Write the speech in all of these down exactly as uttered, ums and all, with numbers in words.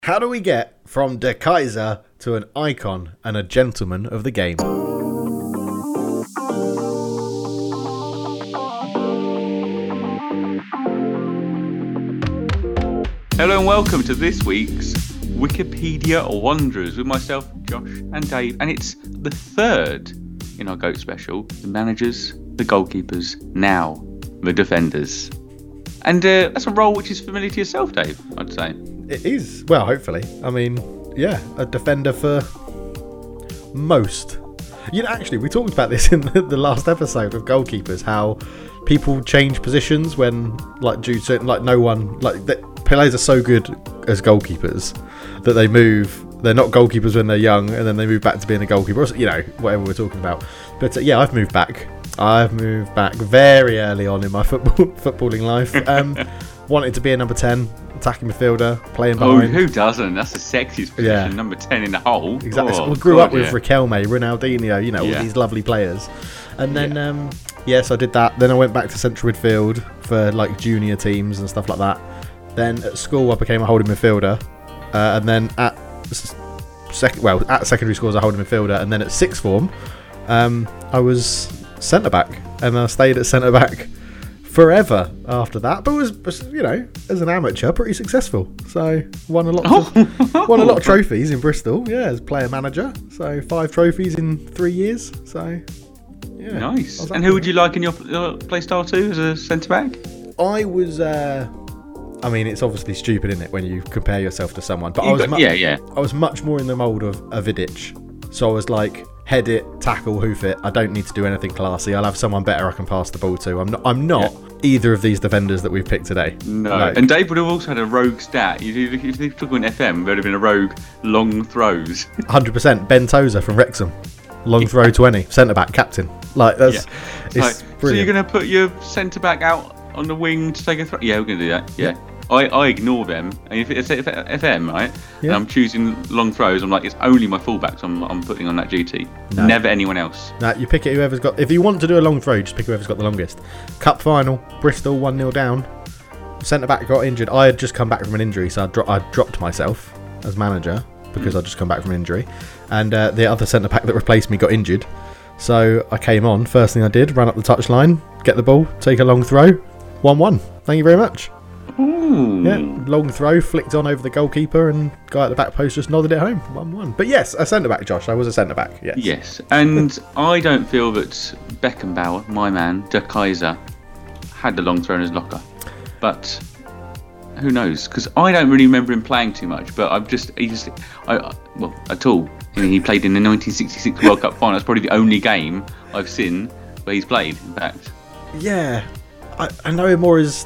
How do we get from De Kaiser to an icon and a gentleman of the game? Hello and welcome to this week's Wikipedia Wanderers with myself, Josh and Dave. And it's the third in our GOAT special. The managers, the goalkeepers, now the defenders. And uh, that's a role which is familiar to yourself, Dave, I'd say. It is. Well, hopefully. I mean, yeah, a defender for most. You know, actually, we talked about this in the, the last episode of goalkeepers, how people change positions when, like, due to, like, no one, like, the, players are so good as goalkeepers that they move. They're not goalkeepers when they're young, and then they move back to being a goalkeeper, or, you know, whatever we're talking about. But uh, yeah, I've moved back. I've moved back very early on in my football footballing life. Um, wanted to be a number ten, attacking midfielder, playing behind. Oh, who doesn't? That's the sexiest position, Yeah. number ten in the whole. Exactly. Oh, So we grew God, up with yeah. Riquelme, Ronaldinho, you know, Yeah. all these lovely players. And then, Yeah. um, yes, I did that. Then I went back to central midfield for like junior teams and stuff like that. Then at school, I became a holding midfielder. Uh, and then at sec- well, at secondary school, I was a holding midfielder. And then at sixth form, um, I was centre back, and I stayed at centre back forever after that. But was, was, you know, as an amateur, pretty successful. So won a lot, of, won a lot of trophies in Bristol. Yeah, as player manager. So five trophies in three years. So yeah, Nice. I was And happy who with would you like in your uh, play style too as a centre back? that. I was. Uh, I mean, it's obviously stupid, isn't it, when you compare yourself to someone? But I You was, got- mu- yeah, yeah. I was much more in the mould of a Vidic. So I was like, head it, tackle, hoof it. I don't need to do anything classy. I'll have someone better I can pass the ball to. I'm not. I'm not either of these defenders that we've picked today. No. Like, And Dave would have also had a rogue stat. You- you- If they took an F M, there would have been a rogue long throws. one hundred percent Ben Tozer from Wrexham. Long throw twenty. Centre back, captain. Like, that's. It's Like, so you're brilliant. going to put your centre back out on the wing to take a throw? Yeah, we're going to do that. Yeah. I, I ignore them. And if it's if F M, right, Yeah. and I'm choosing long throws, I'm like, it's only my fullbacks I'm, I'm putting on that duty. No. Never anyone else. Nah, you pick it whoever's got. If you want to do a long throw, just pick whoever's got the longest. Cup final, Bristol one nil down. Centre back got injured. I had just come back from an injury, so I, dro- I dropped myself as manager because I'd just come back from an injury. And uh, the other centre back that replaced me got injured. So I came on. First thing I did, ran up the touchline, get the ball, take a long throw. one one. Thank you very much. Ooh. Yeah, long throw, flicked on over the goalkeeper, and guy at the back post just nodded it home. one one. But yes, a centre back, Josh. I was a centre back. Yes. Yes, and I don't feel that Beckenbauer, my man, De Kaiser, had the long throw in his locker. But who knows? Because I don't really remember him playing too much. But I've just, he just, I well, at all. I mean, he played in the nineteen sixty-six World Cup final. That's probably the only game I've seen where he's played. In fact, Yeah, I, I know him more as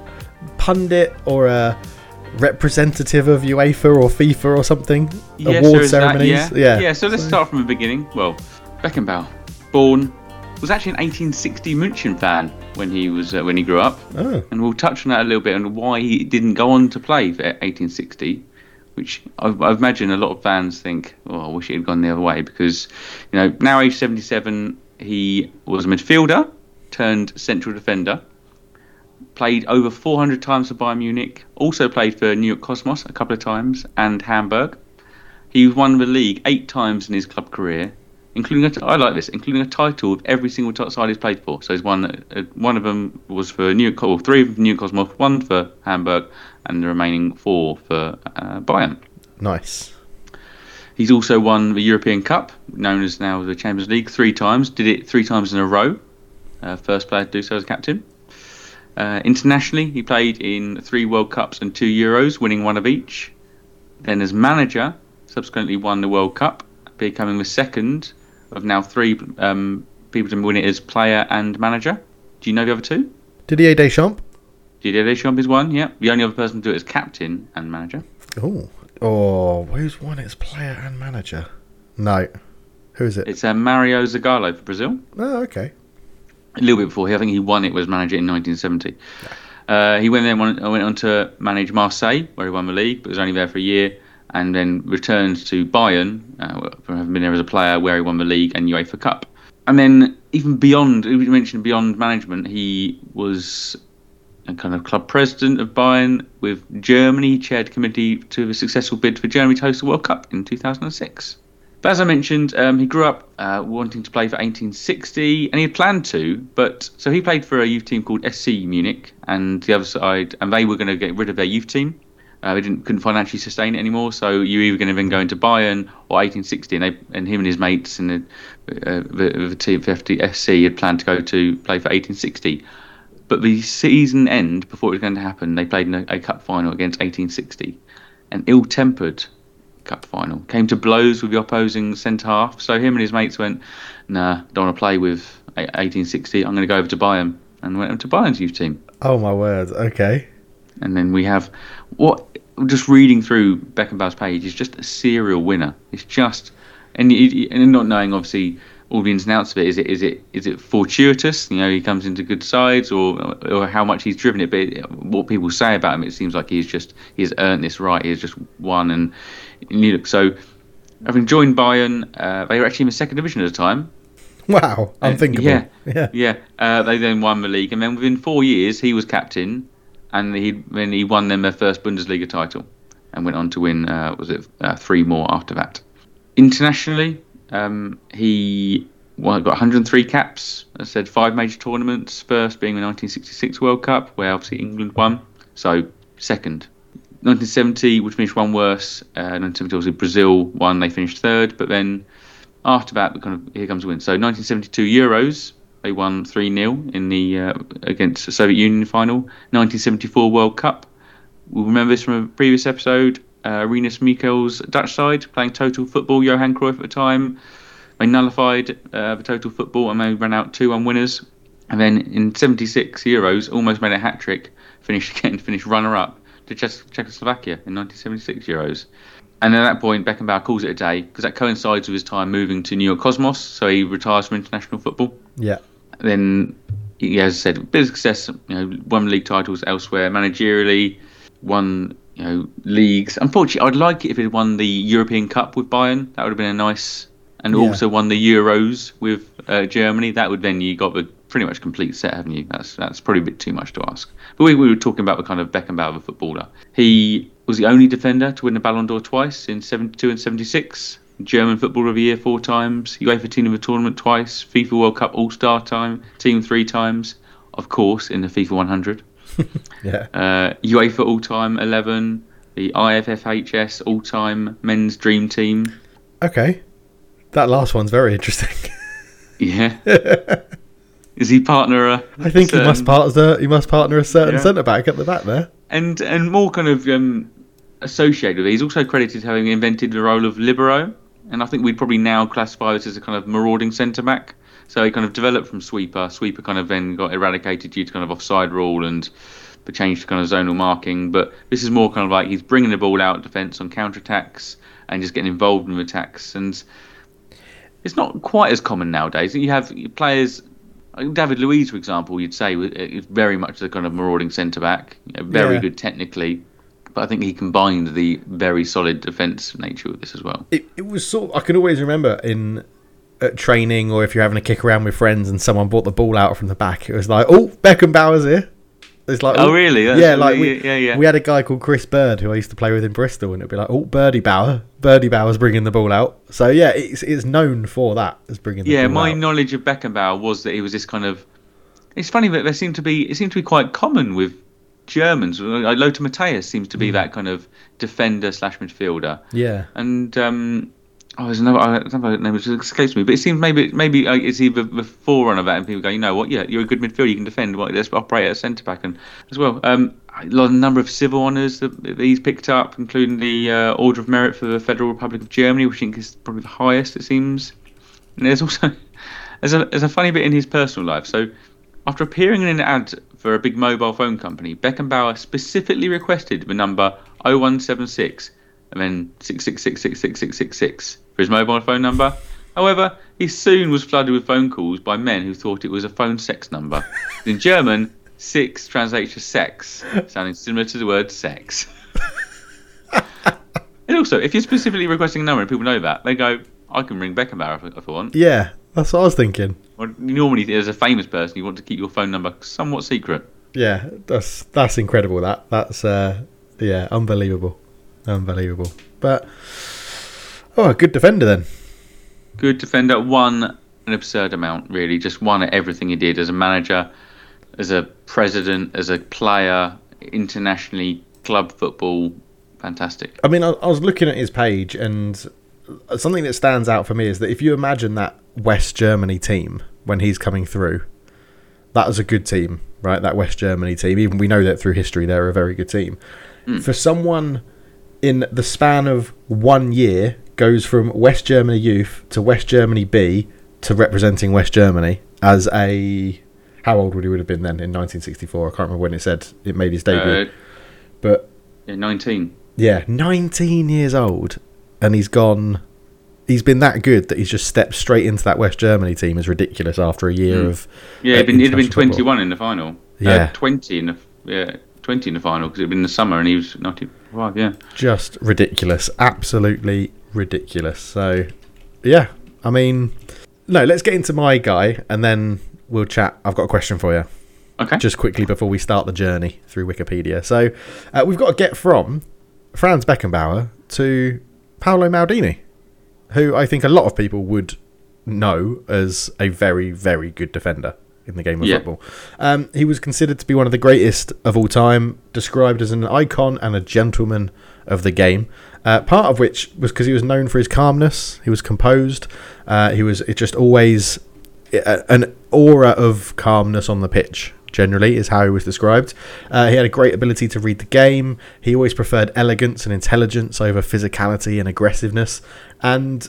pundit or a representative of UEFA or FIFA or something. yeah, Award so is that- ceremonies. yeah, yeah. yeah. So let's start from the beginning. Well, Beckenbauer, born, was actually an eighteen sixty München fan when he was uh, when he grew up. Oh, And we'll touch on that a little bit and why he didn't go on to play for eighteen sixty, which I, I imagine a lot of fans think, oh, I wish he had gone the other way because, you know, now age seventy-seven, he was a midfielder turned central defender, played over four hundred times for Bayern Munich, also played for New York Cosmos a couple of times and Hamburg. He won the league eight times in his club career, including a, I like this, including a title of every single top side he's played for. So he's won. Uh, one of them was for New York, or three of New York Cosmos, one for Hamburg, and the remaining four for uh, Bayern. nice. He's also won the European Cup, known as now the Champions League, three times. Did it three times in a row. Uh, first player to do so as captain. Uh, internationally, he played in three World Cups and two Euros, winning one of each. Then as manager, subsequently won the World Cup, becoming the second of now three um, people to win it as player and manager. Do you know the other two? Didier Deschamps. Didier Deschamps is one, yeah. The only other person to do it is captain and manager. Oh, oh, who's won it as player and manager? No, who is it? It's uh, Mario Zagallo for Brazil. Oh, okay. A little bit before, I think he won it as manager in nineteen seventy. Uh, he went then went, went on to manage Marseille, where he won the league, but was only there for a year, and then returned to Bayern, uh, for having been there as a player, where he won the league and UEFA Cup. And then even beyond, we mentioned beyond management, he was a kind of club president of Bayern. With Germany, he chaired committee to a successful bid for Germany to host the World Cup in two thousand six. But as I mentioned, um, he grew up uh, wanting to play for eighteen sixty, and he had planned to. But so he played for a youth team called S C Munich, and the other side, and they were going to get rid of their youth team. Uh, they didn't couldn't financially sustain it anymore, so you were either going to then go into Bayern or eighteen sixty, and, they, and him and his mates and the, uh, the, the team for S C had planned to go to play for eighteen sixty. But the season end, before it was going to happen, they played in a, a cup final against eighteen sixty, an ill-tempered cup final. Came to blows with the opposing centre half, so him and his mates went, nah, don't want to play with eighteen sixty, I'm going to go over to Bayern, and went over to Bayern's youth team. Oh my word, okay. And then we have, what, just reading through Beckenbauer's page, is just a serial winner. It's just, and, and not knowing obviously all the ins and outs of it, is it is it is it fortuitous? You know, he comes into good sides, or or how much he's driven it. But what people say about him, it seems like he's just he's earned this right. He's just won, and, and you know, so having joined Bayern, uh, they were actually in the second division at the time. Wow, unthinkable. Uh, yeah, yeah. yeah. Uh, they then won the league, and then within four years, he was captain, and he then he won them their first Bundesliga title, and went on to win. Uh, was it uh, three more after that? Internationally. Um, he well, got one hundred three caps. As I said, five major tournaments. First being the nineteen sixty-six World Cup, where obviously England won. So second. nineteen seventy, which finished one worse. Uh, nineteen seventy, obviously Brazil won. They finished third. But then after that, the kind of here comes the win. So nineteen seventy-two Euros, they won three nil in the uh, against the Soviet Union final. nineteen seventy-four World Cup. We'll remember this from a previous episode. Uh, Rinus Michels' Dutch side playing total football. Johan Cruyff at the time. They nullified uh, the total football and they ran out two one winners. And then in seventy-six Euros, almost made a hat trick. Finished again, finished runner up to Czech- Czechoslovakia in nineteen seventy-six Euros. And at that point, Beckenbauer calls it a day because that coincides with his time moving to New York Cosmos. So he retires from international football. Yeah. Then, he, as I said, a bit of success. You know, won league titles elsewhere, managerially, won. You know, leagues. Unfortunately, I'd like it if it won the European Cup with Bayern. That would have been a nice, and yeah. also won the Euros with uh, Germany. That would then you got the pretty much complete set, haven't you? That's that's probably a bit too much to ask. But we, we were talking about the kind of Beckenbauer of a footballer. He was the only defender to win the Ballon d'Or twice in seventy-two and seventy-six. German Footballer of the Year four times. UEFA Team of the Tournament twice. FIFA World Cup All-Star time team three times. Of course, in the FIFA one hundred. yeah. Uh, UEFA All-Time eleven, the I F F H S All-Time Men's Dream Team. Okay. That last one's very interesting. Yeah. Is he partner a I think certain... he must partner he must partner a certain yeah. centre back at the back there. And and more kind of um, associated with it. He's also credited having invented the role of libero, and I think we'd probably now classify this as a kind of marauding centre back. So he kind of developed from sweeper. Sweeper kind of then got eradicated due to kind of offside rule and the change to kind of zonal marking. But this is more kind of like he's bringing the ball out defence on counter-attacks and just getting involved in attacks. And it's not quite as common nowadays. You have players, David Luiz, for example, you'd say is very much the kind of marauding centre-back, you know, very yeah. good technically. But I think he combined the very solid defence nature with this as well. It, it was sort of, I can always remember in... at training, or if you're having a kick around with friends and someone brought the ball out from the back, it was like, oh, Beckenbauer's here. It's like, oh, oh really? That's yeah, like we, yeah, yeah. we had a guy called Chris Bird who I used to play with in Bristol, and it'd be like, oh, Birdie Bauer, Birdie Bauer's bringing the ball out. So yeah, it's it's known for that, as bringing the yeah, ball out. Yeah, my knowledge of Beckenbauer was that he was this kind of. It's funny that there seemed to be it seemed to be quite common with Germans. Like Lothar Matthäus seems to be mm. that kind of defender slash midfielder. Yeah, and. um Oh, there's another, I don't know, name which escapes me, but it seems maybe maybe uh, it's either the forerunner of that, and people go, you know what, yeah, you're a good midfielder, you can defend. Well, let's operate at centre back and as well. Um, a lot, a number of civil honours that, that he's picked up, including the uh, Order of Merit for the Federal Republic of Germany, which I think is probably the highest, it seems. And there's also there's a there's a funny bit in his personal life. So, after appearing in an ad for a big mobile phone company, Beckenbauer specifically requested the number oh one seven six and then six six six six six six six six for his mobile phone number. However, he soon was flooded with phone calls by men who thought it was a phone sex number. In German, six translates to sex, sounding similar to the word sex. And also, if you're specifically requesting a number and people know that, they go, I can ring Beckenbauer if, if I want. Yeah, that's what I was thinking. Well, normally, as a famous person, you want to keep your phone number somewhat secret. Yeah, that's that's incredible. That that's uh, yeah, unbelievable, unbelievable. But oh, a good defender then. Good defender. Won an absurd amount, really. Just won at everything he did as a manager, as a president, as a player, internationally, club football. Fantastic. I mean, I, I was looking at his page, and something that stands out for me is that if you imagine that West Germany team when he's coming through, that was a good team, right? That West Germany team. Even we know that through history, they're a very good team. Mm. For someone in the span of one year goes from West Germany youth to West Germany B to representing West Germany as a... How old would he would have been then in nineteen sixty-four? I can't remember when it said it made his debut. Uh, but yeah, nineteen. Yeah, nineteen years old, and he's gone. He's been that good that he's just stepped straight into that West Germany team. Is ridiculous after a year mm. of yeah. It'd been, it'd been twenty-one football. In the final. Yeah, uh, twenty in the yeah twenty in the final because it'd been in the summer and he was ninety-five. Yeah, just ridiculous, absolutely ridiculous. So yeah, I mean, no. Let's get into my guy and then we'll chat. I've got a question for you. Okay. Just quickly before we start the journey through Wikipedia. So uh, we've got to get from Franz Beckenbauer to Paolo Maldini, who I think a lot of people would know as a very, very good defender in the game of yeah. football. Um, he was considered to be one of the greatest of all time, described as an icon and a gentleman of the game, uh, part of which was because he was known for his calmness. He was composed. Uh, he was it just always uh, an aura of calmness on the pitch. Generally, is how he was described. Uh, he had a great ability to read the game. He always preferred elegance and intelligence over physicality and aggressiveness. And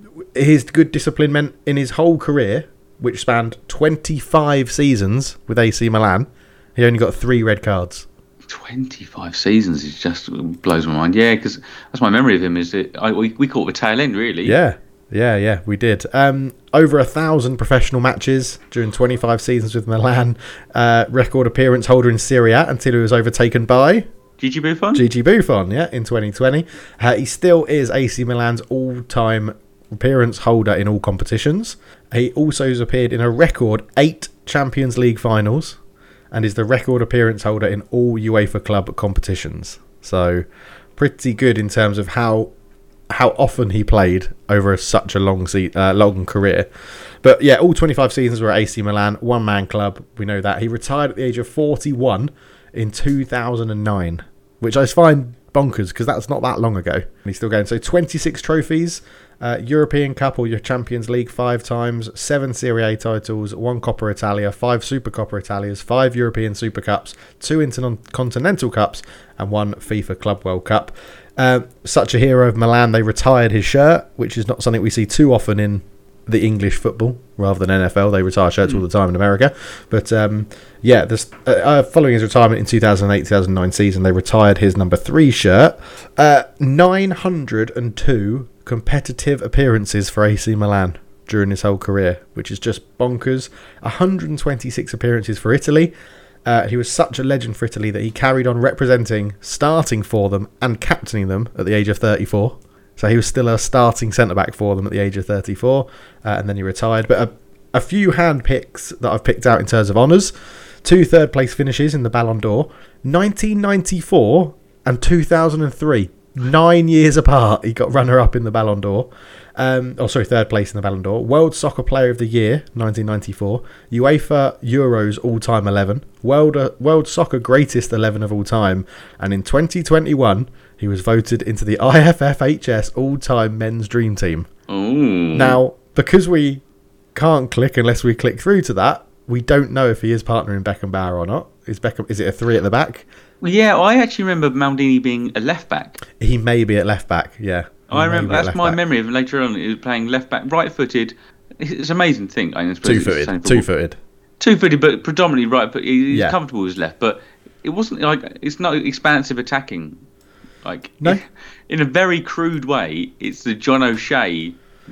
his good discipline meant in his whole career, which spanned twenty-five seasons with A C Milan, he only got three red cards. twenty-five seasons, it just blows my mind. Yeah, because that's my memory of him. Is that I, we, we caught the tail end, really. Yeah. Yeah, yeah, we did. Um, over a thousand professional matches during twenty-five seasons with Milan. Uh, record appearance holder in Serie A until he was overtaken by Gigi Buffon. Gigi Buffon, yeah, in twenty twenty. Uh, he still is A C Milan's all-time appearance holder in all competitions. He also has appeared in a record eight Champions League finals and is the record appearance holder in all UEFA club competitions. So, pretty good in terms of how. how often he played over such a long se- uh, long career. But yeah, all twenty-five seasons were at A C Milan, one-man club, we know that. He retired at the age of forty-one in two thousand nine, which I find bonkers because that's not that long ago. And he's still going. So twenty-six trophies, uh, European Cup or your Champions League five times, seven Serie A titles, one Coppa Italia, five Super Coppa Italias, five European Super Cups, two Intercontinental Cups, and one FIFA Club World Cup. Uh, such a hero of Milan, they retired his shirt, which is not something we see too often in the English football rather than N F L. They retire shirts mm. all the time in America. But um, yeah, this, uh, following his retirement in two thousand eight two thousand nine season, they retired his number three shirt. Uh, nine hundred two competitive appearances for A C Milan during his whole career, which is just bonkers. one hundred twenty-six appearances for Italy. Uh, he was such a legend for Italy that he carried on representing, starting for them and captaining them at the age of thirty-four. So he was still a starting centre-back for them at the age of thirty-four, uh, and then he retired. But a, a few hand picks that I've picked out in terms of honours. Two third-place finishes in the Ballon d'Or. nineteen ninety-four and two thousand three. Nine years apart, he got runner-up in the Ballon d'Or. Um, oh, sorry, third place in the Ballon d'Or. World Soccer Player of the Year, nineteen ninety-four. UEFA Euros All-Time eleven. World, uh, World Soccer Greatest eleven of all time. And in twenty twenty-one, he was voted into the I F F H S All-Time Men's Dream Team. Ooh. Now, because we can't click unless we click through to that, we don't know if he is partnering Beckenbauer or not. Is Beckham? Is it a three at the back? Well, yeah, I actually remember Maldini being a left-back. He may be at left-back, yeah. I remember that's my memory of him later on. He was playing left back, right footed. It's an amazing thing. I two footed, two footed, two footed, but predominantly right. But he's yeah. comfortable with his left. But it wasn't like it's not expansive attacking. Like no, in a very crude way, it's the John O'Shea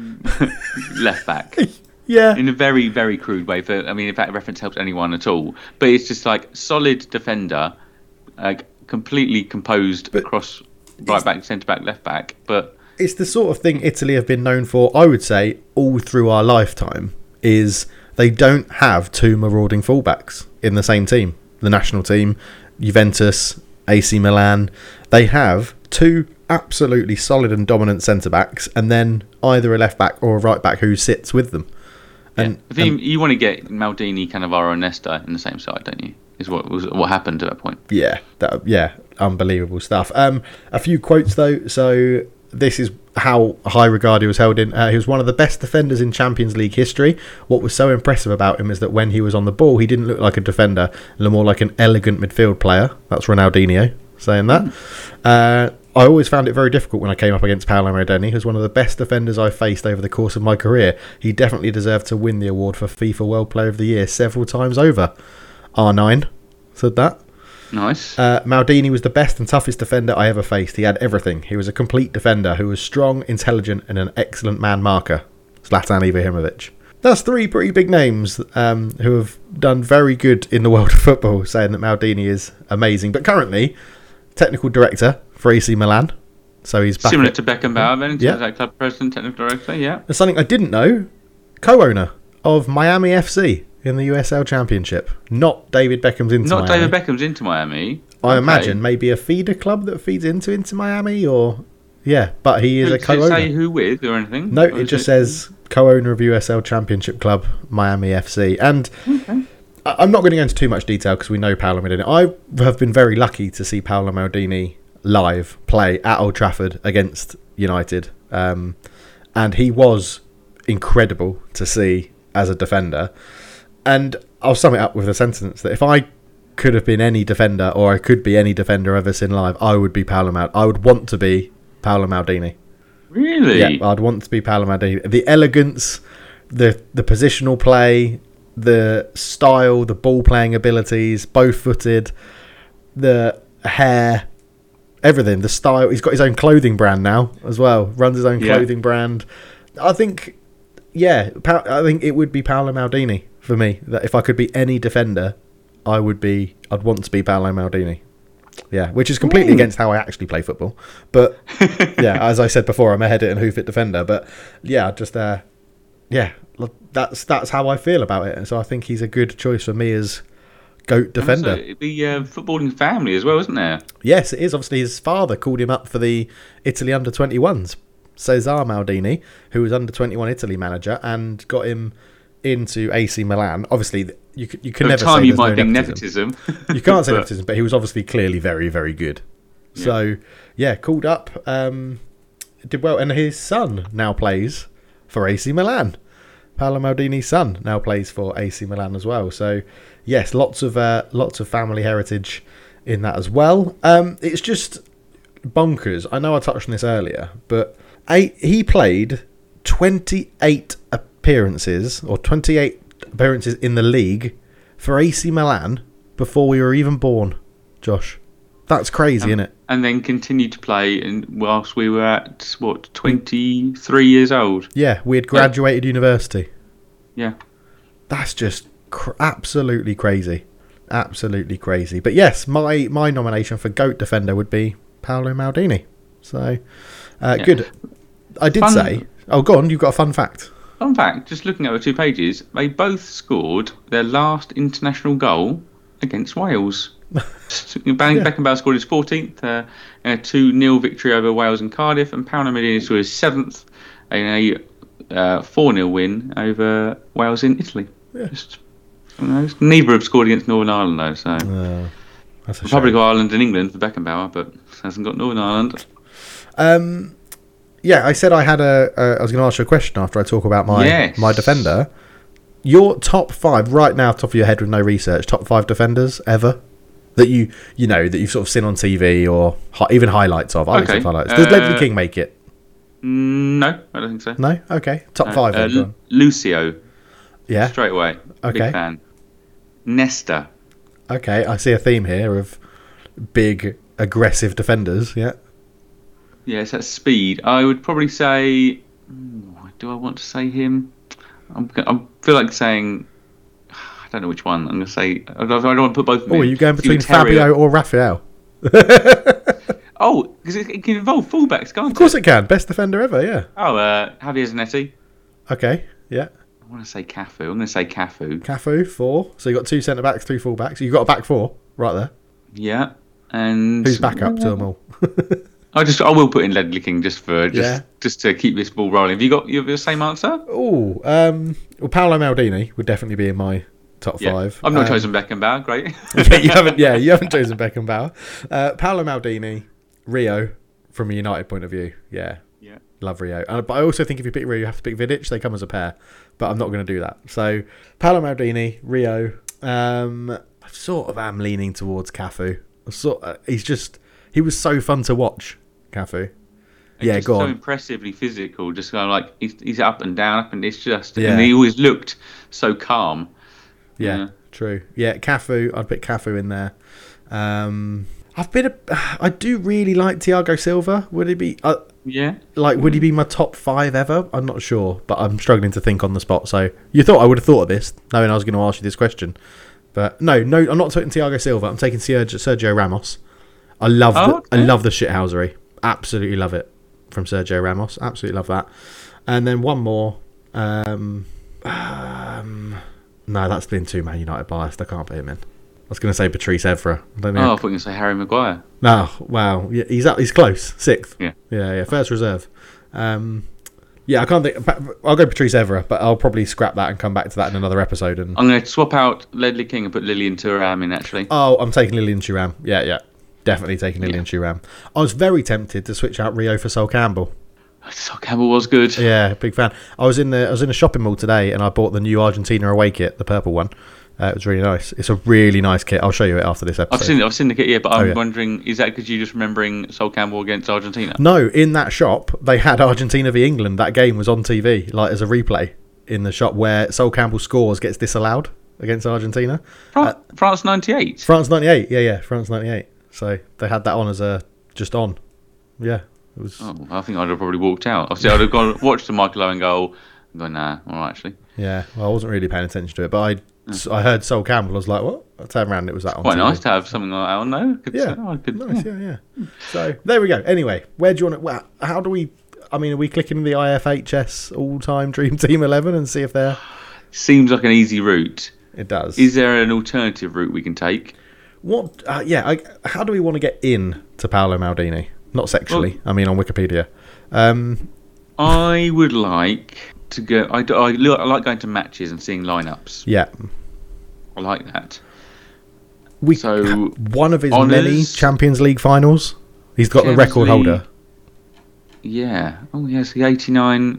left back. Yeah, in a very very crude way. For I mean, if that reference helps anyone at all, but it's just like solid defender, like completely composed but across right back, centre back, left back, but. It's the sort of thing Italy have been known for, I would say, all through our lifetime, is they don't have two marauding fullbacks in the same team. the national team, Juventus, A C Milan, they have two absolutely solid and dominant centre backs, and then either a left back or a right back who sits with them. And, yeah. I think and you want to get Maldini, Cannavaro, and Nesta in the same side, don't you? Is what was what happened at that point. Yeah, that, yeah, unbelievable stuff. Um, a few quotes though. So this is how high regard he was held in. Uh, he was one of the best defenders in Champions League history. What was so impressive about him is that when he was on the ball, he didn't look like a defender, and more like an elegant midfield player. That's Ronaldinho saying that. Mm. Uh, I always found it very difficult when I came up against Paolo Maldini, who's one of the best defenders I've faced over the course of my career. He definitely deserved to win the award for FIFA World Player of the Year several times over. R nine said that. Nice. Uh, Maldini was the best and toughest defender I ever faced. He had everything. He was a complete defender who was strong, intelligent, and an excellent man marker. Zlatan Ibrahimovic. That's three pretty big names um, who have done very good in the world of football, saying that Maldini is amazing. But currently, technical director for A C Milan. So he's back similar at, to Beckenbauer, then, yeah. that club president, technical director, yeah. And something I didn't know, co-owner of Miami F C in the U S L Championship. Not David Beckham's Inter Not Miami. David Beckham's Inter Miami. I okay. imagine maybe a feeder club that feeds into Inter Miami, or yeah, but he is who, a co-owner. Does it say who with or anything? No, or it just it... says co-owner of U S L Championship club Miami F C. And okay. I- I'm not going to go into too much detail because we know Paolo Maldini. I have been very lucky to see Paolo Maldini live play at Old Trafford against United, um, and he was incredible to see as a defender. And I'll sum it up with a sentence that if I could have been any defender, or I could be any defender I've ever seen live, I would be Paolo Maldini. I would want to be Paolo Maldini. Really? Yeah, I'd want to be Paolo Maldini. The elegance, the the positional play, the style, the ball playing abilities, both footed, the hair, everything, the style. He's got his own clothing brand now as well. Runs his own yeah. clothing brand. I think, yeah, I think it would be Paolo Maldini for me. That if I could be any defender, I would be. I'd want to be Paolo Maldini. Yeah, which is completely Ooh. against how I actually play football. But yeah, as I said before, I'm a head it and hoof it defender. But yeah, just uh, yeah, that's that's how I feel about it. And so I think he's a good choice for me as GOAT defender. Also, it'd be a footballing family as well, isn't there? Yes, it is. Obviously, his father called him up for the Italy under twenty-ones, Cesar Maldini, who was under twenty-one Italy manager, and got him into A C Milan. Obviously, you you can At never the time say you there's might no think nepotism. nepotism. You can't say but, nepotism, but he was obviously clearly very, very good. Yeah. So, yeah, called up, um, did well, and his son now plays for A C Milan. Paolo Maldini's son now plays for A C Milan as well. So, yes, lots of uh, lots of family heritage in that as well. Um, it's just bonkers. I know I touched on this earlier, but eight, he played twenty-eight appearances or twenty-eight appearances in the league for A C Milan before we were even born. Josh, that's crazy, um, isn't it? And then continued to play and whilst we were at what twenty-three years old. Yeah, we had graduated yeah. university. Yeah, that's just cr- absolutely crazy, absolutely crazy. But yes, my my nomination for GOAT defender would be Paolo Maldini. So uh, yeah. good. I did fun, say. Oh, go on. You've got a fun fact. Fun fact. Just looking at the two pages, they both scored their last international goal against Wales. Bang, yeah. Beckenbauer scored his fourteenth uh, in a two nil victory over Wales in Cardiff, and Paolo Maldini scored his seventh in a uh, four nil win over Wales in Italy. Yeah. Just, you know, neither have scored against Northern Ireland though. So uh, that's a Republic shame. of Ireland and England for Beckenbauer, but hasn't got Northern Ireland. Um, yeah, I said I had a. a I was going to ask you a question after I talk about my yes. my defender. Your top five right now, top of your head with no research, top five defenders ever that you you know that you've sort of seen on T V or hi- even highlights of. I okay. like highlights. Uh, Does Ledley King make it? No, I don't think so. No. Okay. Top no. five. Uh, then, L- Lucio. Yeah. Straight away. Okay. Big fan. Nesta. Okay, I see a theme here of big aggressive defenders. Yeah. Yes, that's speed. I would probably say. Do I want to say him? I'm, I feel like saying. I don't know which one. I'm going to say. I don't, I don't want to put both of them. Oh, are you going between Fabio or Raphael? Oh, because it, it can involve fullbacks, can't it? Of course it can. Best defender ever. Yeah. Oh, uh, Javier Zanetti. Okay. Yeah. I want to say Cafu. I'm going to say Cafu. Cafu, four. So you got two centre backs, three full backs. You've got a back four right there. Yeah, and who's back up to them all? I just I will put in Ledley King just for just Yeah. just to keep this ball rolling. Have you got your, your same answer? Oh, um, well, Paolo Maldini would definitely be in my top Yeah. five. I've not Um, chosen Beckenbauer. Great. yeah, you haven't. Yeah, you haven't chosen Beckenbauer. Uh, Paolo Maldini, Rio, from a United point of view. Yeah, Yeah. love Rio. Uh, but I also think if you pick Rio, you have to pick Vidic. They come as a pair, but I'm not going to do that. So Paolo Maldini, Rio. Um, I sort of am leaning towards Cafu. I sort. Uh, he's just. He was so fun to watch, Cafu. And Yeah, just go so on. impressively physical, just kind of like he's, he's up and down, up and it's just, Yeah. and he always looked so calm. Yeah, Yeah. true. Yeah, Cafu. I'd put Cafu in there. Um, I've been. A, I do really like Thiago Silva. Would he be? Uh, Yeah, Like, would he be my top five ever? I'm not sure, but I'm struggling to think on the spot. So you thought I would have thought of this, knowing I was going to ask you this question. But no, no, I'm not taking Thiago Silva. I'm taking Sergio, Sergio Ramos. I love, Oh, the, okay. I love the shithousery. Absolutely love it from Sergio Ramos. Absolutely love that. And then one more. Um, um, no, that's been too Man United biased. I can't put him in. I was going to say Patrice Evra. I don't oh, I know. thought you were going to say Harry Maguire. No, wow. Yeah, he's up, he's close. Sixth. Yeah. Yeah, yeah. First reserve. Um, yeah, I can't think. I'll go Patrice Evra, but I'll probably scrap that and come back to that in another episode. And I'm going to swap out Ledley King and put Lillian Thuram in, actually. oh, I'm taking Lillian Thuram. Yeah, yeah. Definitely taking Lillian Thuram. I was very tempted to switch out Rio for Sol Campbell. Sol Campbell was good. Yeah, big fan. I was in the I was in a shopping mall today and I bought the new Argentina away kit, the purple one. Uh, it was really nice. It's a really nice kit. I'll show you it after this episode. I've seen it. I've seen the kit, yeah, but I'm yeah. wondering, is that because you're just remembering Sol Campbell against Argentina? No, in that shop they had Argentina v England. That game was on T V, like as a replay in the shop where Sol Campbell scores, gets disallowed against Argentina. Fran- France ninety-eight. France ninety-eight, yeah, yeah, France ninety-eight. So they had that on as a just on. Yeah, it was. Oh, I think I'd have probably walked out. Obviously, I'd have gone watched the Michael Owen goal and gone, nah, all right, actually. Yeah, well, I wasn't really paying attention to it, but I, I heard Sol Campbell. I was like, what? I turned around and it was that on. Quite T V. nice to have something like that on, though. Could, Yeah, oh, I could, nice. yeah. Yeah, yeah. So there we go. Anyway, where do you want to? Well, how do we? I mean, are we clicking the I F H S all-time Dream Team eleven and see if they're? Seems like an easy route. It does. Is there an alternative route we can take? What? Uh, yeah. I, how do we want to get in to Paolo Maldini? Not sexually. I mean, on Wikipedia. Um, I would like to go. I, do- I, lo- I like going to matches and seeing lineups. yeah. I like that. We So, one of his honours- many Champions League finals. He's got the Champions record League. holder. Yeah. Oh, yes, the eighty-nine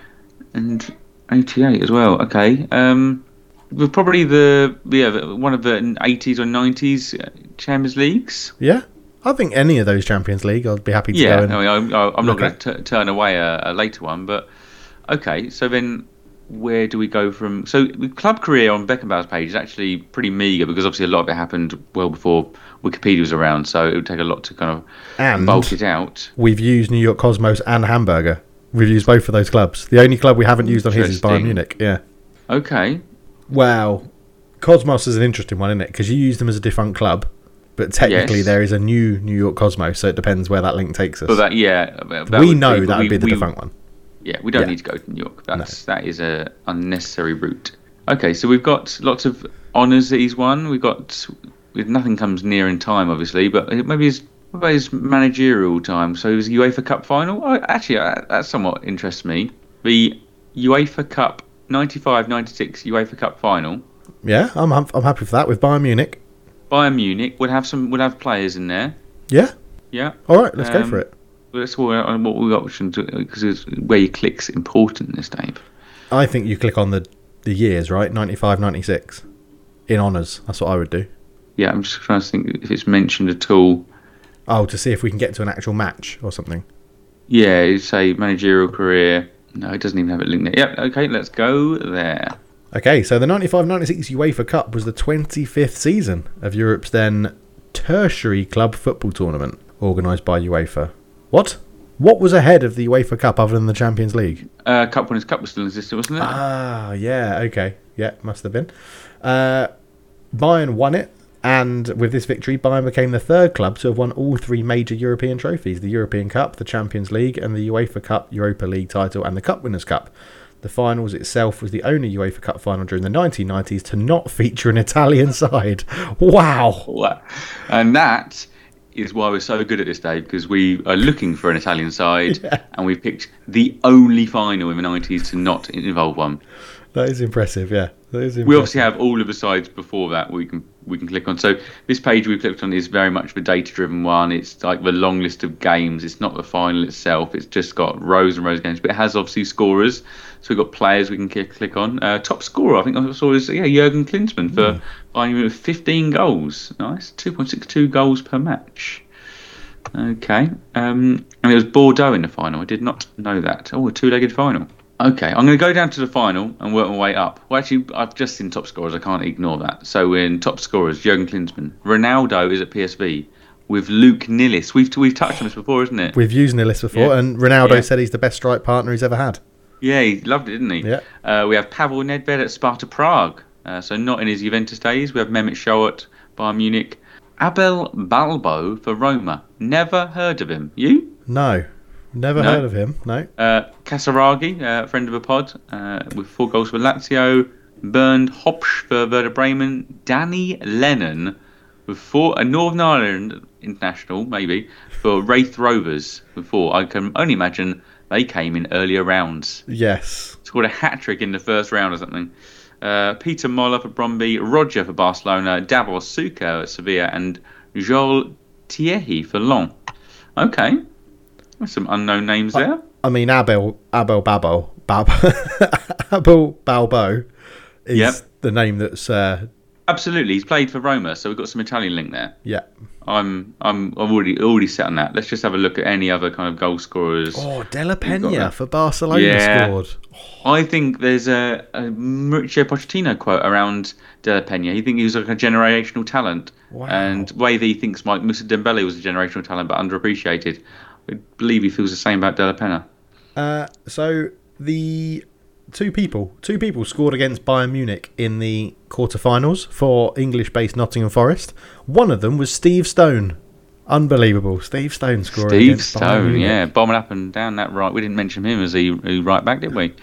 and eighty-eight as well. Okay. Um, we're probably the yeah the- one of the eighties or nineties Champions Leagues. Yeah. I think any of those Champions League, I'd be happy to Yeah. go. And, I mean, I'm, I'm not look going at. to turn away a, a later one, but okay. So then, where do we go from? So the club career on Beckenbauer's page is actually pretty meagre because obviously a lot of it happened well before Wikipedia was around, so it would take a lot to kind of And bulk it out. we've used New York Cosmos and Hamburger. We've used both of those clubs. The only club we haven't used on his is Bayern Interesting. Munich. Yeah. Okay. Well, Cosmos is an interesting one, isn't it? Because you use them as a defunct club, but technically Yes. there is a new New York Cosmos, so it depends where that link takes us. But that yeah, that we would know be, that would we- be the we- defunct one. Yeah, we don't Yeah. need to go to New York. That's that is a unnecessary route. Okay, so we've got lots of honours that he's won. We've got nothing comes near in time, obviously, but maybe his what about his managerial time? So it was UEFA Cup final. Oh, actually, uh, that somewhat interests me. The UEFA Cup ninety-five ninety-six UEFA Cup final. Yeah, I'm I'm I'm happy for that with Bayern Munich. Bayern Munich would have some would have players in there. Yeah. Yeah. All right, let's go Um, for it. That's what, what we got because where you click's important this day. I think you click on the the years, right? ninety-five, ninety-six in honours. That's what I would do. Yeah, I'm just trying to think if it's mentioned at all. Oh, to see if we can get to an actual match or something. Yeah, you say managerial career. No, it doesn't even have it linked there. Yep, okay, let's go there. Okay, so the ninety-five ninety-six UEFA Cup was the twenty-fifth season of Europe's then tertiary club football tournament organised by UEFA. What? What was ahead of the UEFA Cup other than the Champions League? Uh, Cup Winners' Cup was still existing, wasn't it? Ah, yeah, okay. Yeah, must have been. Uh, Bayern won it, and with this victory, Bayern became the third club to have won all three major European trophies: the European Cup, the Champions League, and the UEFA Cup, Europa League title, and the Cup Winners' Cup. The finals itself was the only UEFA Cup final during the nineteen nineties to not feature an Italian side. Wow. And that is why we're so good at this, Dave, because we are looking for an Italian side, yeah. and we've picked the only final in the nineties to not involve one. That is impressive, yeah. That is impressive. We obviously have all of the sides before that we can we can click on. So this page we've clicked on is very much the data-driven one. It's like the long list of games. It's not the final itself. It's just got rows and rows of games, but it has obviously scorers. So we've got players we can click on. Uh, top scorer, I think I saw is yeah Jurgen Klinsmann for mm. with fifteen goals. Nice, two point six two goals per match. Okay, um, and it was Bordeaux in the final. I did not know that. Oh, a two-legged final. Okay, I'm going to go down to the final and work my way up. Well, actually, I've just seen top scorers. I can't ignore that. So we're in top scorers, Jurgen Klinsmann. Ronaldo is at P S V with Luke Nillis. We've we've touched on this before, isn't it? We've used Nillis before, yeah. and Ronaldo yeah. said he's the best strike partner he's ever had. Yeah, he loved it, didn't he? Yeah. Uh, we have Pavel Nedved at Sparta Prague. Uh, so not in his Juventus days. We have Mehmet Scholl at Bayern Munich. Abel Balbo for Roma. Never heard of him. You? No. Never no. heard of him, no. Uh, Casaraghi, uh, friend of a pod, uh, with four goals for Lazio. Bernd Hopsch for Werder Bremen. Danny Lennon with four, a Northern Ireland international, maybe, for Wraith Rovers with four. I can only imagine they came in earlier rounds. Yes. Scored a hat-trick in the first round or something. Uh, Peter Moller for Bromby. Roger for Barcelona. Davor Suker at Sevilla. And Joel Thierry for Lens. Okay. There's some unknown names there. I, I mean, Abel Abel Babo Bab Abel Balbo is yep. the name that's. Uh, Absolutely, he's played for Roma, so we've got some Italian link there. Yeah, I'm I'm I've already already set on that. Let's just have a look at any other kind of goal scorers. Oh, Della Pena for Barcelona yeah. scored. Oh. I think there's a, a Mauricio Pochettino quote around Della Pena. He thinks he was like a generational talent, wow. and the way that he thinks Mike Moussa Dembele was a generational talent but underappreciated. I believe he feels the same about Della Pena. Uh, so the two people, two people scored against Bayern Munich in the quarterfinals for English-based Nottingham Forest. One of them was Steve Stone. Unbelievable, Steve Stone scoring. Steve against Stone, Bayern Munich. yeah, bombing up and down that right. We didn't mention him as a right back, did we?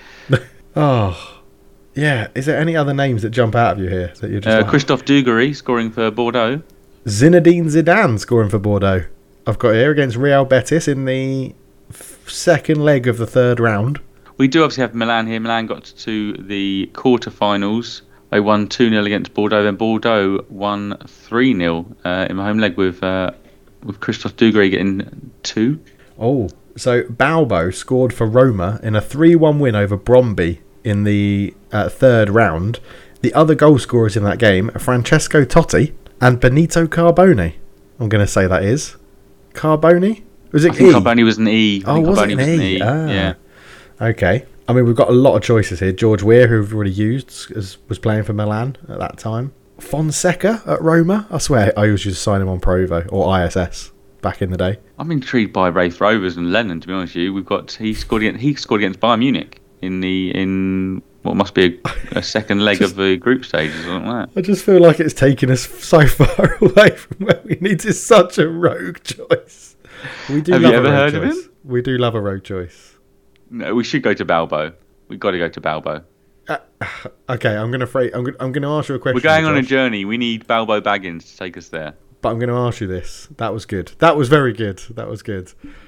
Oh, yeah. Is there any other names that jump out of you here that you're just? Uh, like... Christophe Dugarry scoring for Bordeaux. Zinedine Zidane scoring for Bordeaux. I've got here against Real Betis in the f- second leg of the third round. We do obviously have Milan here. Milan got to the quarterfinals. They won two nil against Bordeaux. Then Bordeaux won three nil uh, in the home leg with uh, with Christophe Dugarry getting two. Oh, so Balbo scored for Roma in a three one win over Bromby in the uh, third round. The other goal scorers in that game are Francesco Totti and Benito Carboni. I'm going to say that is. Carboni? Was it I think E? Carboni was an E. I oh, think was Carboni it an was E? an E. Ah. Yeah. Okay. I mean, we've got a lot of choices here. George Weah, who we've already used, as, was playing for Milan at that time. Fonseca at Roma. I swear, I always used to sign him on Provo or I S S back in the day. I'm intrigued by Wraith Rovers and Lennon. To be honest with you, we've got he scored against he scored against Bayern Munich in the in what must be a, a second leg just, of the group stages, something like that. I just feel like it's taken us so far away from where we need. It's such a rogue choice. We do Have love you ever a rogue heard choice. of him? We do love a rogue choice. No, we should go to Balbo. We've got to go to Balbo. Uh, okay, I'm gonna afraid, I'm gonna I'm gonna ask you a question. We're going on Josh. a journey. We need Balbo Baggins to take us there. But I'm going to ask you this. That was good. That was very good. That was good.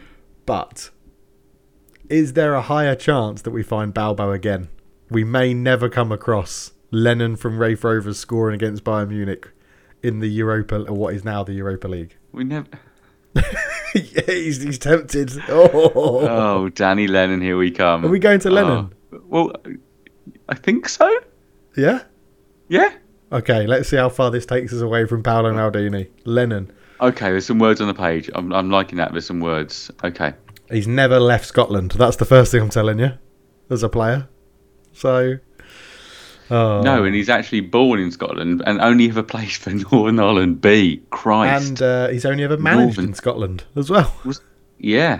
But is there a higher chance that we find Balbo again? We may never come across Lennon from Wraith Rovers scoring against Bayern Munich in the Europa, or what is now the Europa League. We never. yeah, he's, he's tempted. Oh. oh, Danny Lennon, here we come. Are we going to Lennon? Oh. Well, I think so. Yeah? Yeah. Okay, let's see how far this takes us away from Paolo Maldini. Lennon. Okay, there's some words on the page. I'm I'm liking that. There's some words. Okay. He's never left Scotland. That's the first thing I'm telling you as a player. So... Oh. No, and he's actually born in Scotland and only ever played for Northern Ireland B. Christ. And uh, he's only ever managed Northern. in Scotland as well. Was, yeah.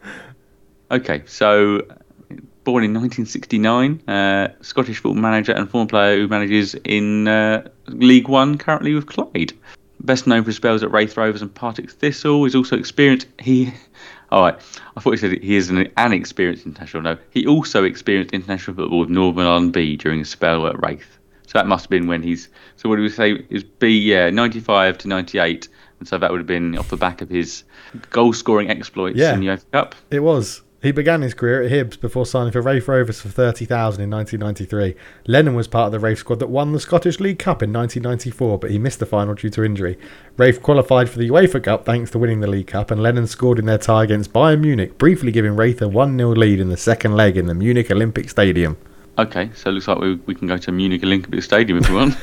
Okay, so born in nineteen sixty-nine, uh, Scottish football manager and former player who manages in uh, League One currently with Clyde. Best known for his spells at Wraith Rovers and Partick Thistle. He's also experienced. He, All right. I thought he said he is an, an experienced international. No, he also experienced international football with Northern Ireland B during a spell at Wraith. So that must have been when he's. So what do we say? Is B? Yeah, ninety-five to ninety-eight, and so that would have been off the back of his goal-scoring exploits Yeah. in the UEFA Cup. It was. He began his career at Hibs before signing for Wraith Rovers for thirty thousand in nineteen ninety-three. Lennon was part of the Wraith squad that won the Scottish League Cup in nineteen ninety-four, but he missed the final due to injury. Wraith qualified for the UEFA Cup thanks to winning the League Cup, and Lennon scored in their tie against Bayern Munich, briefly giving Wraith a one nil lead in the second leg in the Munich Olympic Stadium. Okay, so it looks like we we can go to Munich Olympic Stadium if we want.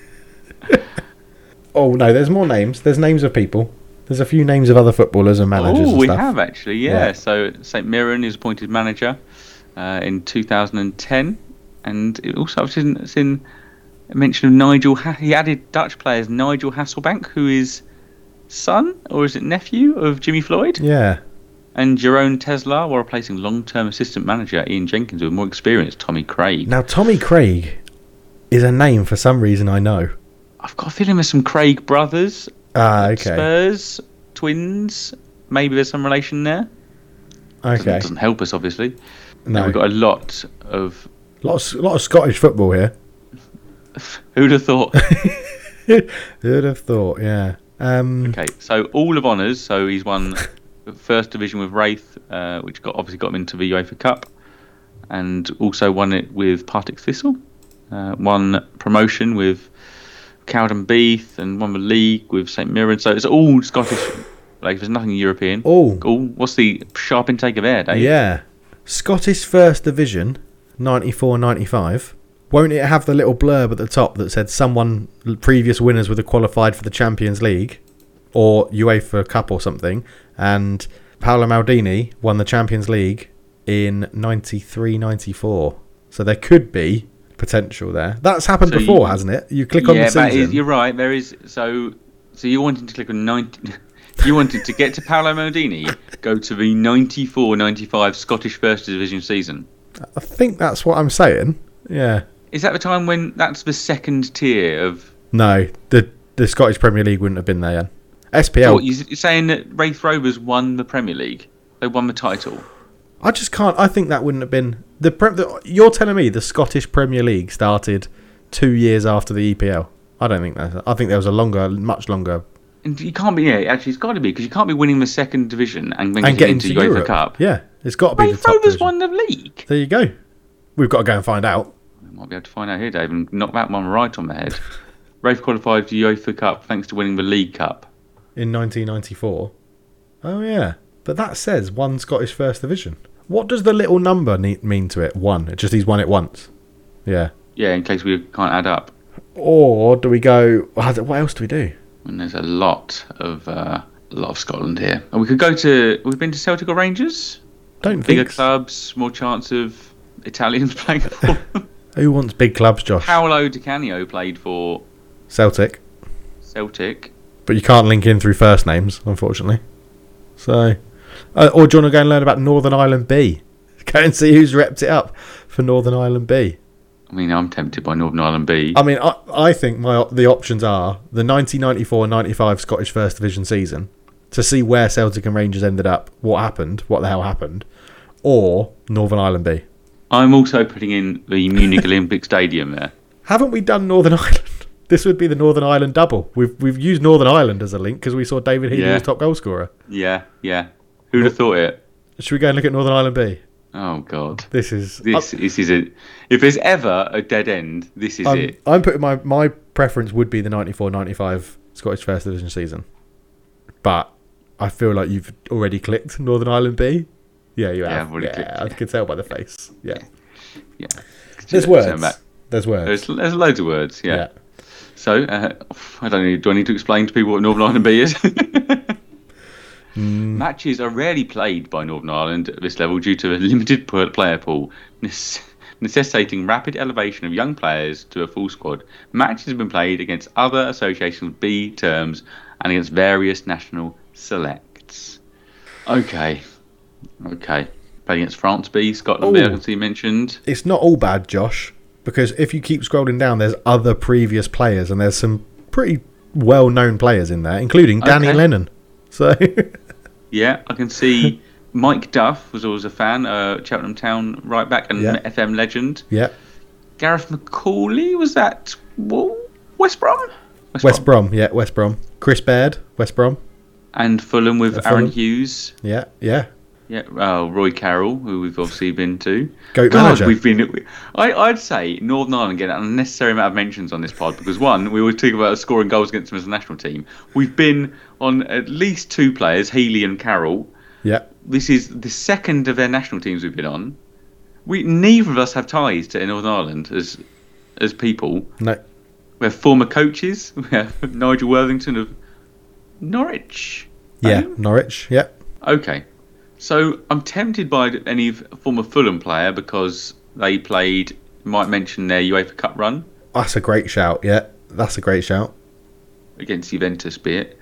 Oh no, there's more names. There's names of people. There's a few names of other footballers and managers Oh, and we stuff. have actually, yeah. Yeah. So Saint Mirren is appointed manager uh, in two thousand ten, and it also I've seen, seen a mention of Nigel. Ha- he added Dutch players Nigel Hasselbank, who is son or is it nephew of Jimmy Floyd, Yeah. and Jerome Tesla, while replacing long-term assistant manager Ian Jenkins with more experience Tommy Craig. Now, Tommy Craig is a name for some reason I know. I've got a feeling there's some Craig brothers, Ah, okay. Spurs twins. Maybe there's some relation there. Doesn't, Okay. doesn't help us obviously. No. We've got a lot of. Lots, lot of Scottish football here. Who'd have thought? Who'd have thought, yeah. Um, Okay, so all of honours. So he's won first division with Wraith, uh, which got obviously got him into the UEFA Cup, and also won it with Partick Thistle. Uh, won promotion with Cowden Beath, and won the league with Saint Mirren. So it's all Scottish. Like there's nothing European. Oh, Oh, what's the sharp intake of air, Dave? yeah. Scottish First Division, ninety-four ninety-five. Won't it have the little blurb at the top that said someone, previous winners would have qualified for the Champions League or UEFA Cup or something, and Paolo Maldini won the Champions League in ninety-three ninety-four. So there could be potential there. That's happened So before, you- hasn't it? You click on yeah, the that season. is, you're right. There is so so you wanted to click on ninety. You wanted to get to Paolo Maldini, go to the ninety-four ninety-five Scottish First Division season. I think that's what I'm saying. Yeah. Is that the time when that's the second tier of? No, the the Scottish Premier League wouldn't have been there yet. S P L. So what, you're saying that Wraith Rovers won the Premier League? They won the title. I just can't. I think that wouldn't have been the, pre- the. You're telling me the Scottish Premier League started two years after the E P L? I don't think that. I think there was a longer, much longer. And you can't be. Yeah, actually, it's got to be because you can't be winning the second division and then And getting getting into to UEFA Europe. Cup. Yeah, it's got to be the Wraith top Rovers division. won the league. There you go. We've got to go and find out. We might be able to find out here, Dave, and knock that one right on the head. Wraith qualified for the UEFA Cup thanks to winning the League Cup. In nineteen ninety-four. Oh yeah, but that says one Scottish First Division. What does the little number ne- mean to it? One. It just he's won it once. Yeah. Yeah, in case we can't add up. Or do we go? What else do we do? And there's a lot of uh, a lot of Scotland here. And we could go to. We've been to Celtic or Rangers. Don't Bigger think. So. clubs, more chance of Italians playing for them. Who wants big clubs, Josh? Paolo Di Canio played for Celtic. Celtic. But you can't link in through first names, unfortunately. So, uh, or do you want to go and learn about Northern Ireland B? Go and see who's repped it up for Northern Ireland B. I mean, I'm tempted by Northern Ireland B. I mean, I, I think my the options are the nineteen ninety-four ninety-five Scottish First Division season to see where Celtic and Rangers ended up, what happened, what the hell happened, or Northern Ireland B. I'm also putting in the Munich Olympic Stadium there. Haven't we done Northern Ireland? This would be the Northern Ireland double. We've we've used Northern Ireland as a link because we saw David Healy Yeah. as top goal scorer. Yeah, yeah. Who'd have thought it? Should we go and look at Northern Ireland B? Oh God. This is This, this is it. If there's ever a dead end, this is I'm, it. I'm putting my my preference would be the ninety-four ninety-five Scottish First Division season, but I feel like you've already clicked Northern Ireland B. Yeah, you Yeah, have. I've already yeah, clicked, I yeah. could tell by the face. Yeah, Yeah. there's Turn words. back. There's words. There's, there's loads of words. Yeah. yeah. So uh, I don't need. Do I need to explain to people what Northern Ireland B is? Mm, Matches are rarely played by Northern Ireland at this level due to a limited p- player pool, nece- necessitating rapid elevation of young players to a full squad. Matches have been played against other associations B terms and against various national selects. Okay, okay. Played against France B, Scotland B. I Ooh. can see mentioned. it's not all bad, Josh, because if you keep scrolling down, there's other previous players, and there's some pretty well-known players in there, including Danny Okay. Lennon. So Yeah, I can see Mike Duff was always a fan, uh, Cheltenham Town right back and Yeah. F M legend. Yeah. Gareth McCauley, was that well, West Brom? West Brom. Yeah, West Brom. Chris Baird, West Brom. And Fulham with And Aaron Fulham. Hughes. Yeah, yeah. Yeah, oh, Roy Carroll, who we've obviously been to. Goat God, manager. we've been. I, I'd say Northern Ireland get an unnecessary amount of mentions on this pod because one, we always talk about scoring goals against them as a national team. We've been on at least two players, Healy and Carroll. Yeah. This is the second of their national teams we've been on. We neither of us have ties to Northern Ireland as as people. No. We have former coaches. We have Nigel Worthington of Norwich. Yeah, Um, Norwich. Yeah. Okay. So I'm tempted by any former Fulham player because they played, might mention their UEFA Cup run That's a great shout. Yeah, that's a great shout. against Juventus, be it.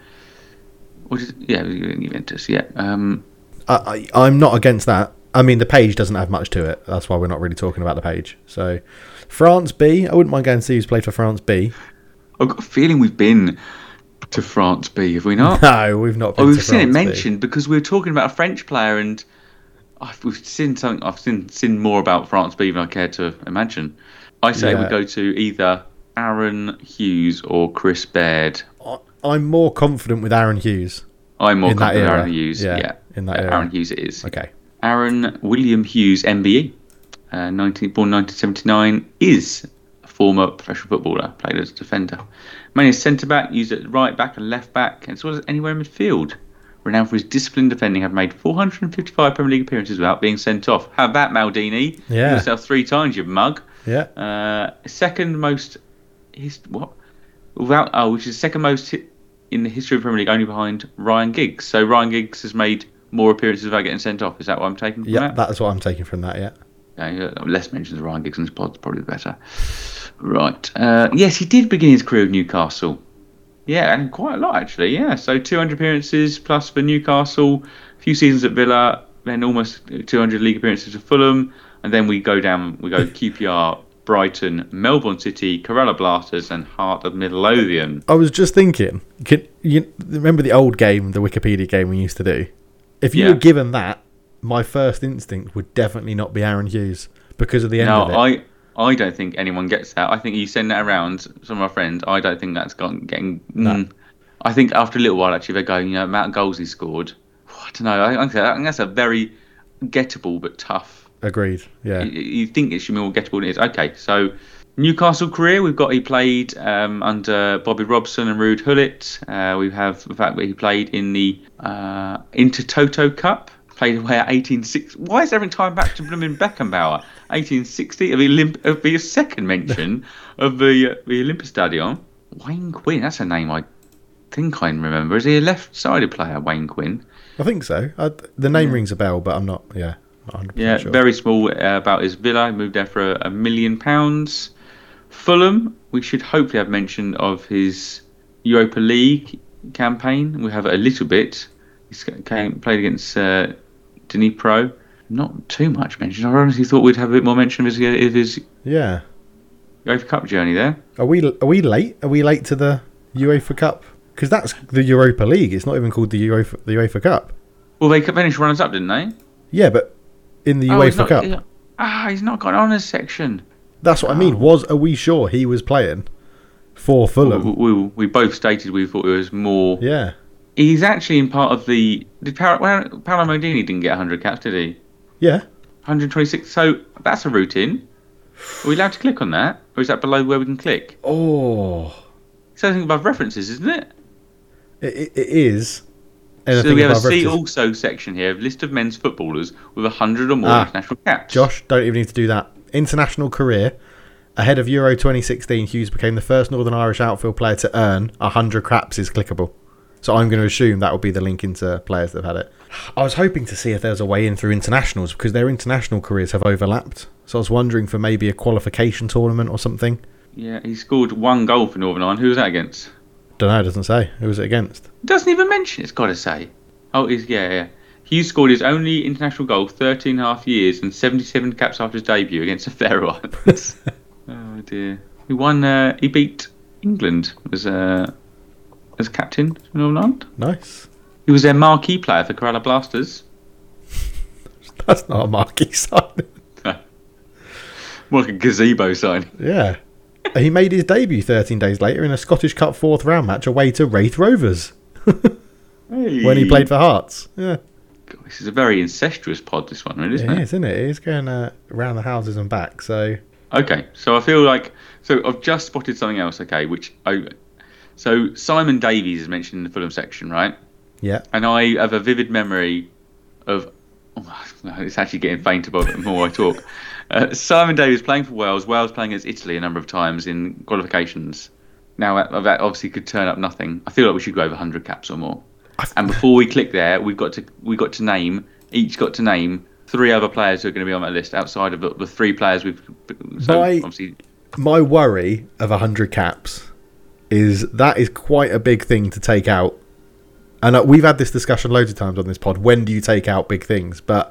Or just, yeah, Juventus, yeah. Um, I, I, I'm not against that. I mean, the page doesn't have much to it. That's why we're not really talking about the page. So, France B. I wouldn't mind going to see who's played for France B. I've got a feeling we've been to France B, have we not? No, we've not. Been Oh, we've to seen it France B. mentioned because we were talking about a French player, and I've, we've seen something. I've seen seen more about France B than I care to imagine. I say Yeah. we go to either Aaron Hughes or Chris Baird. I, I'm more confident with Aaron Hughes. I'm more In that confident era. Aaron Hughes. Yeah, Yeah, in that Uh, era. Aaron Hughes it is. Okay. Aaron William Hughes, M B E, uh, nineteen, born nineteen seventy-nine, is a former professional footballer, played as a defender. Mainly as centre-back, used at right back and left back, as well as anywhere in midfield. Renowned for his disciplined defending, have made four hundred fifty-five Premier League appearances without being sent off. How about Maldini? Yeah. You yourself three times, you mug. Yeah. Uh, second most, his, what? Without, oh, which is second most hit in the history of the Premier League, only behind Ryan Giggs. So Ryan Giggs has made more appearances without getting sent off. Is that what I'm taking from Yeah, that? that's what I'm taking from that. Yeah. Okay, uh, less mentions of Ryan Giggs in this pod, probably the better. Right. Uh, yes, he did begin his career with Newcastle. Yeah, and quite a lot actually. Yeah, so two hundred appearances plus for Newcastle, a few seasons at Villa, then almost two hundred league appearances for Fulham, and then we go down. We go Q P R, Brighton, Melbourne City, Kerala Blasters, and Heart of Midlothian. I was just thinking. Can you remember the old game, the Wikipedia game we used to do? If you Yeah. were given that, my first instinct would definitely not be Aaron Hughes because of the end No, of it. I. I don't think anyone gets that. I think you send that around some of my friends. I don't think that's gone getting. No. Mm, I think after a little while, actually, they're going, you know, amount of goals he scored. I don't know. I, I think that's a very gettable but tough. Agreed. Yeah. You, you think it should be more gettable than it is. Okay, so Newcastle career, we've got he played um, under Bobby Robson and Ruud Gullit. Uh, we have the fact that he played in the uh, Intertoto Cup. Played away at eighteen sixty. Why is everything time back to blooming Beckenbauer? eighteen sixty. Of the Olymp- of the second mention of the uh, the Olympus Stadion. Wayne Quinn. That's a name I think I remember. Is he a left-sided player, Wayne Quinn? I think so. I, the name rings a bell, but I'm not. Yeah. Not one hundred percent Yeah, sure. very small uh, about his Villa. Moved there for a, a million pounds. Fulham. We should hopefully have mention of his Europa League campaign. We have a little bit. He came played against uh, Dnipro. Not too much mention. I honestly thought we'd have a bit more mention of his, of his Yeah. UEFA Cup journey there. Are we? Are we late? Are we late to the UEFA Cup? Because that's the Europa League. It's not even called the UEFA the UEFA Cup. Well, they finished runners up, didn't they? Yeah, but in the Oh, he's UEFA not- Cup. yeah. Ah, he's not got an honours section. That's what I mean. Was are we sure he was playing for Fulham? We, we, we both stated we thought it was more. Yeah. He's actually in part of the. Did Paolo, well, Paolo Maldini didn't get one hundred caps, did he? Yeah. one hundred twenty-six. So that's a route in. Are we allowed to click on that, or is that below where we can click? Oh. It's something above references, isn't it? It, it, it is. So Anything we have a above see references. also section here of list of men's footballers with one hundred or more Ah. international caps. Josh, don't even need to do that. International career. Ahead of Euro twenty sixteen, Hughes became the first Northern Irish outfield player to earn one hundred caps is clickable. So I'm going to assume that will be the link into players that have had it. I was hoping to see if there was a way in through internationals because their international careers have overlapped. So I was wondering for maybe a qualification tournament or something. Yeah, he scored one goal for Northern Ireland. Who was that against? Don't know, it doesn't say. Who was it against? Doesn't even mention it, it's got to say. Oh, he's, yeah, yeah. Hughes scored his only international goal, thirteen and a half years and seventy-seven caps after his debut against the Faroe Islands. Oh, dear. He won, uh, he beat England as, uh, as captain for Northern Ireland. Nice. He was their marquee player for Kerala Blasters. That's not a marquee signing. More like a gazebo sign. Yeah. He made his debut thirteen days later in a Scottish Cup fourth round match away to Wraith Rovers. Hey. When he played for Hearts. Yeah. God, this is a very incestuous pod, this one, really, isn't It it? is, isn't it? It is going uh, around the houses and back, so... Okay, so I feel like... So I've just spotted something else, okay, which... I, so Simon Davies is mentioned in the Fulham section, right? Yeah. And I have a vivid memory of... Oh, it's actually getting fainter the more I talk. Uh, Simon Davies playing for Wales, Wales playing against Italy a number of times in qualifications. Now, that that obviously could turn up nothing. I feel like we should go over one hundred caps or more. And before we click there, we've got to we got to name each got to name three other players who are going to be on that list outside of the, the three players we've. So my, obviously, my worry of one hundred caps is that is quite a big thing to take out. And uh, we've had this discussion loads of times on this pod. When do you take out big things? But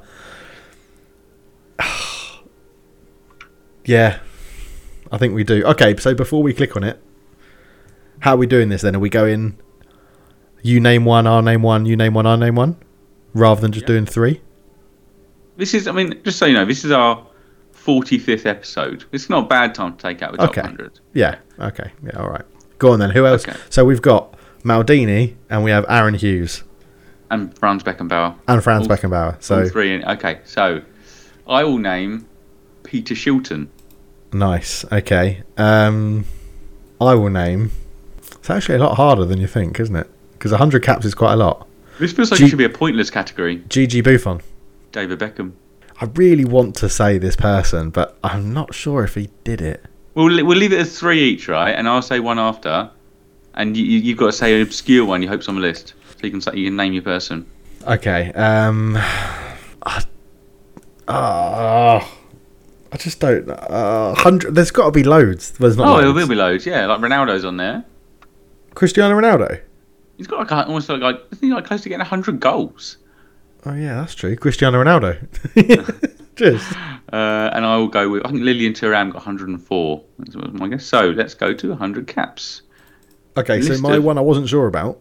yeah, I think we do. Okay, so before we click on it, how are we doing this then? Are we going? You name one, I'll name one, you name one, I'll name one, rather than just yeah. doing three? This is, I mean, just so you know, this is our forty-fifth episode. It's not a bad time to take out the top okay. one hundred. Yeah, okay. Yeah, all right. Go on then. Who else? Okay. So we've got Maldini and we have Aaron Hughes. And Franz Beckenbauer. And Franz all, Beckenbauer. So all three. In, okay, so I will name Peter Shilton. Nice. Okay. Um, I will name... It's actually a lot harder than you think, isn't it? Because one hundred caps is quite a lot. This feels like G- it should be a pointless category. Gigi Buffon. David Beckham. I really want to say this person, but I'm not sure if he did it. We'll we'll leave it as three each, right? And I'll say one after, and you you've got to say an obscure one you hope's on the list, so you can say you can name your person. Okay. Um. I, uh, I just don't. Uh, hundred. There's got to be loads. There's not. Oh, loads. there will be loads. Yeah, like Ronaldo's on there. Cristiano Ronaldo. He's got like a, almost like, like I think like close to getting a hundred goals. Oh yeah, that's true. Cristiano Ronaldo. Just. Uh, and I will go with I think Lilian Thuram got one hundred and four. That's my guess. So let's go to one hundred caps. Okay, so List my of- one I wasn't sure about.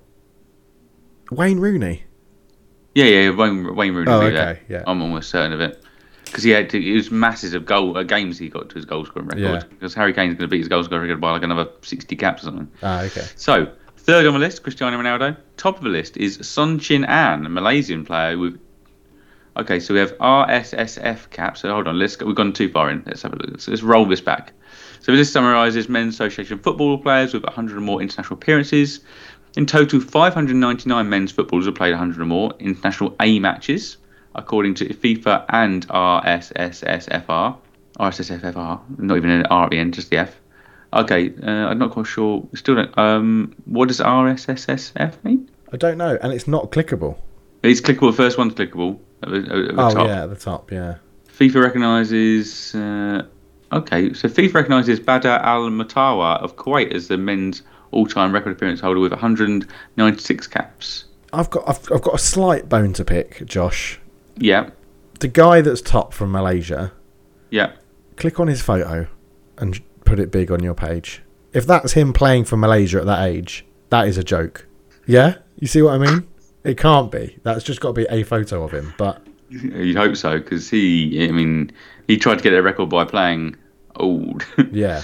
Wayne Rooney. Yeah, yeah, Wayne, Wayne Rooney. Oh, will be okay, there. yeah. I'm almost certain of it because he had to, it was masses of goal uh, games he got to his goal scoring record. Yeah. Because Harry Kane's going to beat his goal scoring record by like another sixty caps or something. Ah, okay. So third on the list, Cristiano Ronaldo. Top of the list is Son Chin An, a Malaysian player with. Okay, so we have R S S F caps. So hold on, let's go, we've gone too far in. Let's have a look. So let's roll this back. So this summarises men's association football players with one hundred or more international appearances. In total, five hundred ninety-nine men's footballers have played one hundred or more international A matches, according to FIFA and R S S F R. R S S F R, not even an R at the end, just the F. Okay, uh, I'm not quite sure. Still don't. Um, what does R S S F mean? I don't know, and it's not clickable. It's clickable. The first one's clickable at the, at the Oh top. yeah, at the top, yeah. FIFA recognises. Uh, okay, so FIFA recognises Badr Al Matawa of Kuwait as the men's all-time record appearance holder with one hundred ninety-six caps. I've got I've, I've got a slight bone to pick, Josh. Yeah, The guy that's top from Malaysia. yeah. Click on his photo and put it big on your page. If that's him playing for Malaysia at that age, that is a joke. Yeah, you see what I mean? It can't be. That's just got to be a photo of him. But You'd hope so, because he, I mean, he tried to get a record by playing old. yeah,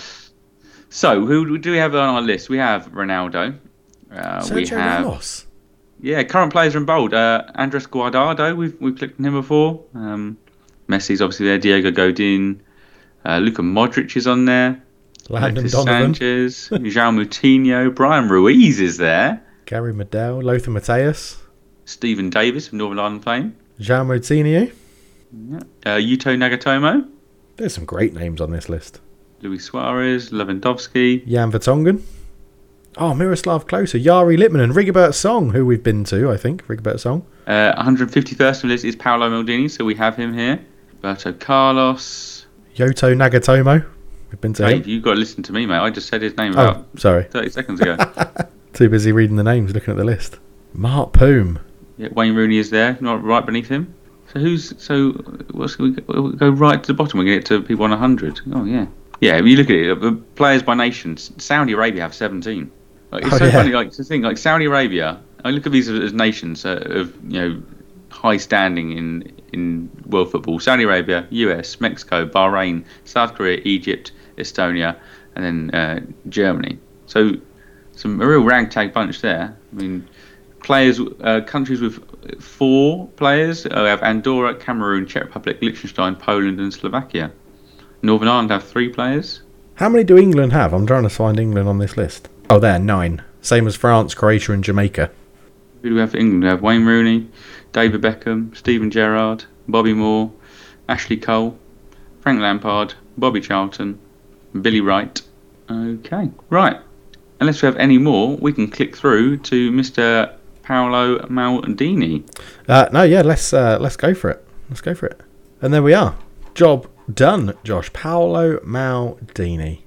So, who do we have on our list? We have Ronaldo. Uh, we Sergio have, Ramos. yeah, current players are in bold. Uh, Andres Guardado, we've we've clicked on him before. Um, Messi's obviously there. Diego Godin. Uh, Luka Modric is on there. Landon Alexis Donovan. Sanchez. João Moutinho. Brian Ruiz is there. Gary Medel. Lothar Matthäus. Stephen Davis of Northern Ireland fame. João Moutinho. Yeah. Uh, Yuto Nagatomo. There's some great names on this list. Luis Suarez. Lewandowski. Jan Vertonghen. Oh, Miroslav Klose, Yari Littman and Rigobert Song, who we've been to, I think. Rigobert Song. Uh, one hundred fifty-first on the list is Paolo Maldini, so we have him here. Roberto Carlos. Yoto Nagatomo. We've been to Hey, him. you've got to listen to me, mate. I just said his name Oh, about sorry. thirty seconds ago. Too busy reading the names, looking at the list. Mark Poom. Yeah, Wayne Rooney is there, not right beneath him. So who's so? What's we go, we'll go right to the bottom? We get to people on one hundred. Oh yeah, yeah. If you look at it, the players by nations. Saudi Arabia have seventeen. Like, it's Oh, so yeah. funny, like to think, like Saudi Arabia. I look at these as, as nations uh, of you know high standing in in world football: Saudi Arabia, U S, Mexico, Bahrain, South Korea, Egypt, Estonia, and then uh, Germany. So some a real ragtag bunch there. I mean, players, uh, countries with four players. Uh, we have Andorra, Cameroon, Czech Republic, Liechtenstein, Poland, and Slovakia. Northern Ireland have three players. How many do England have? I'm trying to find England on this list. Oh, there, nine. Same as France, Croatia, and Jamaica. Who do we have for England? We have Wayne Rooney, David Beckham, Steven Gerrard, Bobby Moore, Ashley Cole, Frank Lampard, Bobby Charlton, Billy Wright. Okay, right. Unless we have any more, we can click through to Mister Paolo Maldini. Uh, no, yeah, let's uh, let's go for it. Let's go for it. And there we are. Job done, Josh. Paolo Maldini.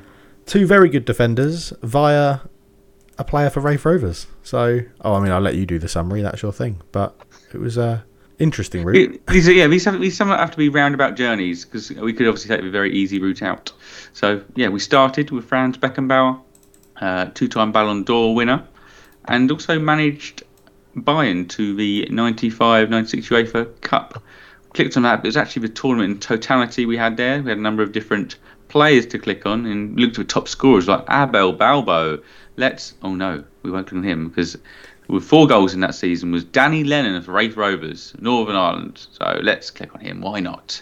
Two very good defenders via a player for Raith Rovers. So, oh, I mean, I'll let you do the summary. That's your thing. But it was a uh, interesting route. These are, yeah, these have, these somewhat have to be roundabout journeys because we could obviously take a very easy route out. So, yeah, we started with Franz Beckenbauer, uh, two-time Ballon d'Or winner, and also managed Bayern to the ninety-five ninety-six UEFA Cup. Clicked on that, but it was actually the tournament in totality we had there. We had a number of different players to click on and looked at top scorers like Abel Balbo. Let's, oh no, we won't click on him because with four goals in that season was Danny Lennon of Raith Rovers, Northern Ireland. So let's click on him. Why not?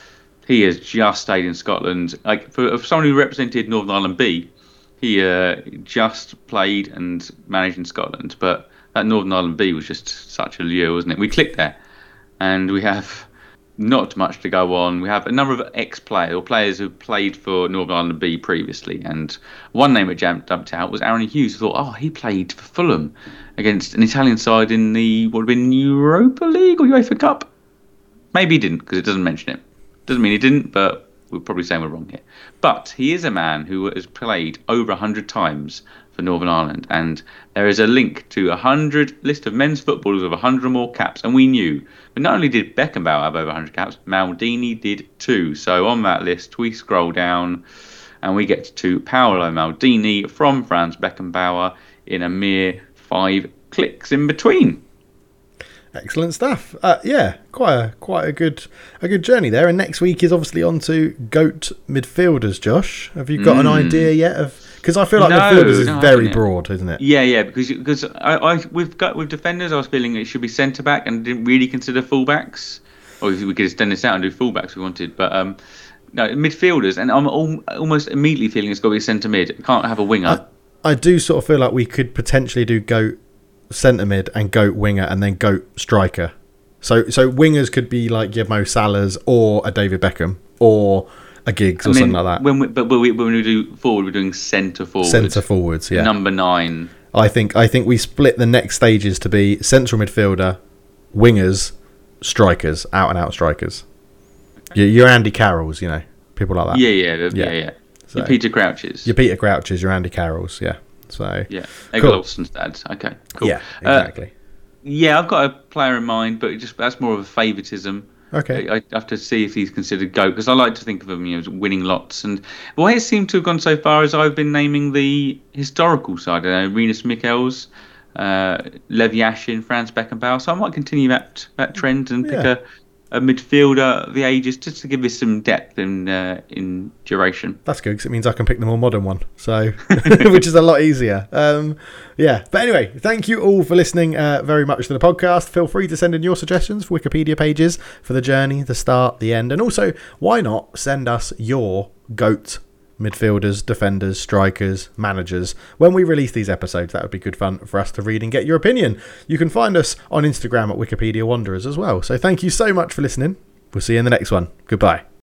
He has just stayed in Scotland. Like for, for someone who represented Northern Ireland B, he uh, just played and managed in Scotland. But that Northern Ireland B was just such a lure, wasn't it? We clicked there, and we have not much to go on. We have a number of ex-players or players who played for Northern Ireland B previously, and one name that jumped out was Aaron Hughes. I thought, oh, he played for Fulham against an Italian side in the what would have been Europa League or UEFA Cup. Maybe he didn't because it doesn't mention it. Doesn't mean he didn't, but we're probably saying we're wrong here. But he is a man who has played over one hundred times for Northern Ireland, and there is a link to a hundred list of men's footballers with a hundred or more caps, and we knew. But not only did Beckenbauer have over one hundred caps, Maldini did too. So on that list, we scroll down, and we get to Paolo Maldini from Franz Beckenbauer in a mere five clicks in between. Excellent stuff. Uh, yeah, quite a quite a good a good journey there. And next week is obviously on to GOAT midfielders. Josh, have you got mm. an idea yet of? Because I feel like no, midfielders is no, very broad, isn't it? Yeah, yeah. Because because I, I we've got with defenders, I was feeling it should be centre back and didn't really consider fullbacks. Or we could extend this out and do fullbacks if we wanted, but um, no midfielders. And I'm al- almost immediately feeling it's got to be centre mid. It can't have a winger. I, I do sort of feel like we could potentially do GOAT centre mid and GOAT winger and then GOAT striker. So so wingers could be like your Mo Salahs or a David Beckham or a Giggs or something like that. When we, but when we, when we do forward, we're doing centre forward. Centre forwards, yeah. Number nine. I think I think we split the next stages to be central midfielder, wingers, strikers, out and out strikers. Okay. Your, your Andy Carrolls, you know, people like that. Yeah, yeah, yeah, yeah. yeah. So, your Peter Crouches. Your Peter Crouches, your Andy Carrolls, yeah. So yeah, Egil Olsen's dad. Okay, cool. Yeah, exactly. Uh, yeah, I've got a player in mind, but it just that's more of a favouritism. Okay. I, I have to see if he's considered GOAT because I like to think of him, you know, as winning lots. And the way it seemed to have gone so far is I've been naming the historical side. I know Rinus Michels, uh, Levi Yashin, Franz Beckenbauer. So I might continue that that trend and pick yeah. a, a midfielder of the ages just to give this some depth in uh, in duration. That's good because it means I can pick the more modern one, so which is a lot easier. Um, yeah, but anyway, thank you all for listening uh, very much to the podcast. Feel free to send in your suggestions for Wikipedia pages for the journey, the start, the end, and also why not send us your GOAT midfielders, defenders, strikers, managers. When we release these episodes, that would be good fun for us to read and get your opinion. You can find us on Instagram at Wikipedia Wanderers as well. So thank you so much for listening. We'll see you in the next one. Goodbye.